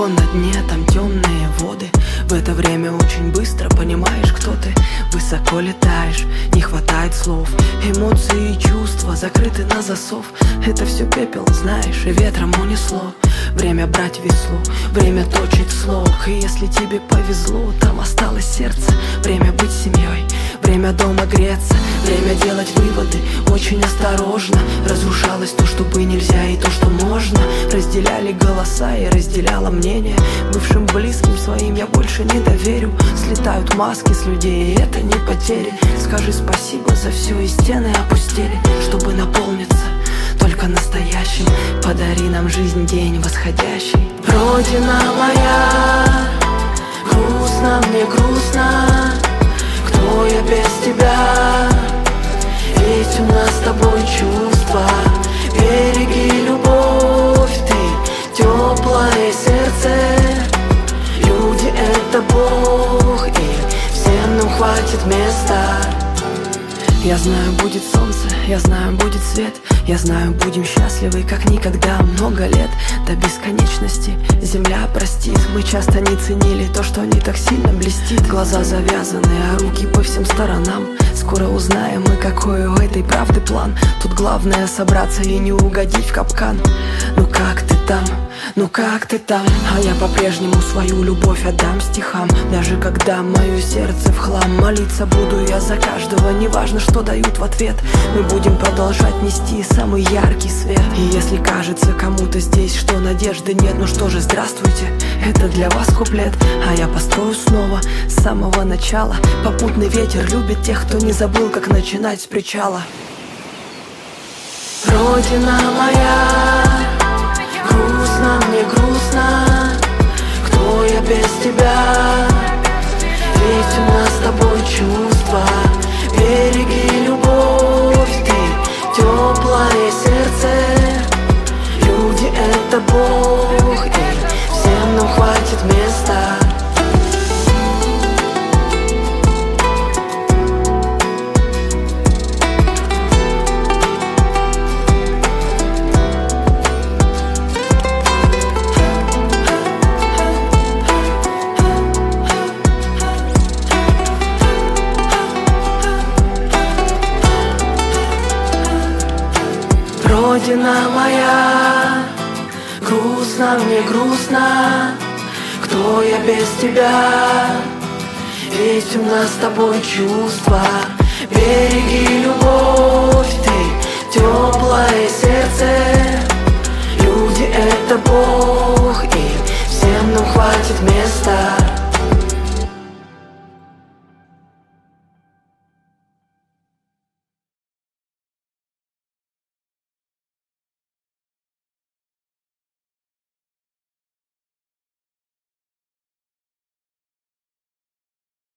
глубоко на дне, там темные воды. В это время очень быстро понимаешь, кто ты. Высоко летаешь, не хватает слов. Эмоции и чувства закрыты на засов. Это все пепел, знаешь, и ветром унесло. Время брать весло, время точить слог. И если тебе повезло, там осталось сердце. Время быть семьей, время дома греться, время делать выводы очень осторожно. Разрушалось то, что бы нельзя, и то, что можно. Разделяли голоса и разделяло мнение. Бывшим близким своим я больше не доверю. Слетают маски с людей, и это не потери. Скажи спасибо за все, и стены опустели, чтобы наполниться только настоящим. Подари нам жизнь, день восходящий. Родина моя, грустно мне грустно. Кто я без тебя? Ведь у нас с тобой чувства. Береги любовь, ты теплое сердце. Люди — это Бог, и всем нам хватит места. Я знаю, будет солнце, я знаю, будет свет. Я знаю, будем счастливы, как никогда. Много лет до бесконечности. Земля простит, мы часто не ценили то, что не так сильно блестит. Глаза завязаны, а руки по всем сторонам. Скоро узнаем мы, какой у этой правды план. Тут главное собраться и не угодить в капкан. Ну как ты там? Ну как ты там? А я по-прежнему свою любовь отдам стихам. Даже когда мое сердце в хлам. Молиться буду я за каждого, неважно, что дают в ответ. Мы будем продолжать нести самый яркий свет. И если кажется кому-то здесь, что надежды нет, ну что же, здравствуйте, это для вас куплет. А я построю снова с самого начала. Попутный ветер любит тех, кто не забыл, как начинать с причала. Родина моя, грустно мне грустно. Кто я без тебя? Ведь у нас с тобой чувства. Береги любовь, ты теплое сердце. Люди — это Бог, и всем нам хватит места. Родина моя, грустно мне грустно. Кто я без тебя? Ведь у нас с тобой чувства. Береги любовь, ты теплое сердце. Люди — это Бог, и всем нам хватит места.